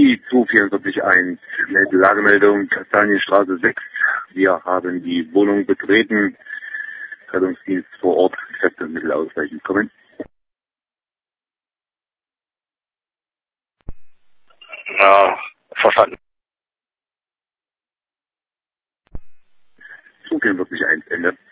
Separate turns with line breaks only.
Die 2441 mit Lagemeldung Kastanienstraße 6. Wir haben die Wohnung betreten. Rettungsdienst vor Ort, Kräfte und Mittel ausreichend. Kommen.
Ja, verstanden.
2441 Ende.